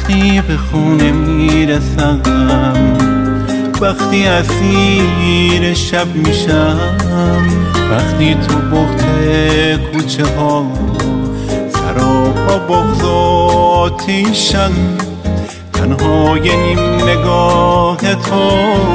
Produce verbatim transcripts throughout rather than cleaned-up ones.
وقتی به خونه میرسم، وقتی اسیر شب میشم، وقتی تو بخت کوچه ها سراپا بغض آتیشن، تنهای نیم نگاه تو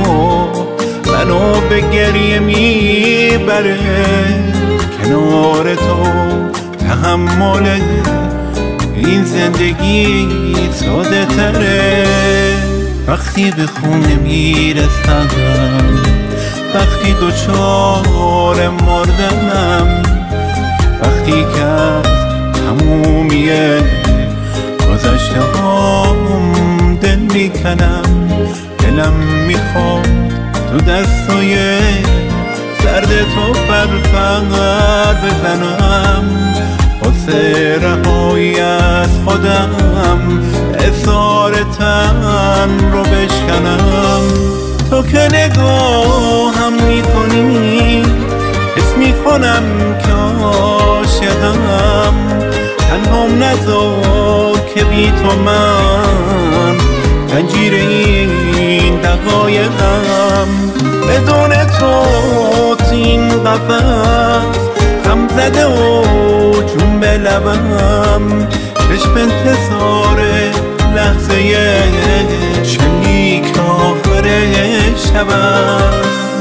منو به گریه میبره. کنار تو تحمل این زندگی ساده تره. وقتی به خونه میرسم، وقتی دوچار مردنم، وقتی که از تمومیه گذشته هام دل میکنم، دلم میخواد تو دستای سرد تو پرپر بزنم، واسه رهایی از خودم اظهار تن رو بشکنم. تو که نگاهم میکنی حس میکنم که عاشقم، تنهام نذار که بی تو من زنجیر این دقایقم. بدون تو این قفس غم زده و جون به لبم، چشم انتظار لحظه شنیک آخر شبم.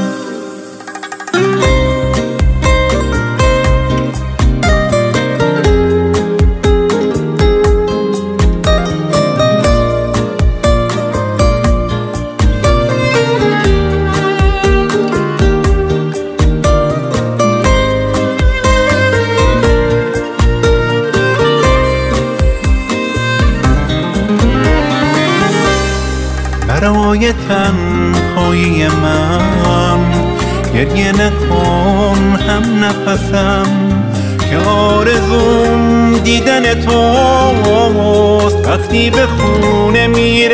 برای تنهایی من گریه نکن هم نفسم، که آرزوم دیدن توست. وقتی به خونه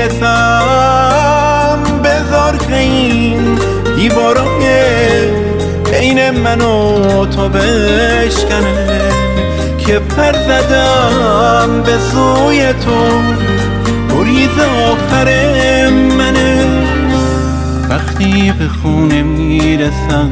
میرسم بذار که این دیوارای بین من و تو بشکنه، که پر زدم به سوی تو گریز آخر منه. وقتی به خونه میرسم،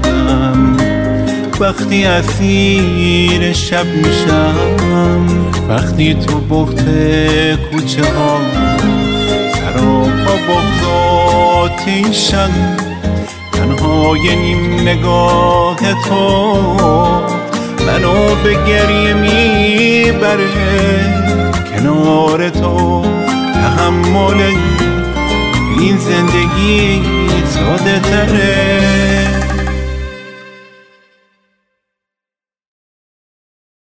وقتی اسیر شب میشم، وقتی تو بخت کوچه ها سراپا بغض آتیشن، تنهای نیم نگاه تو منو به گریه میبره. کنار تو تحمل این زندگی ساده تره.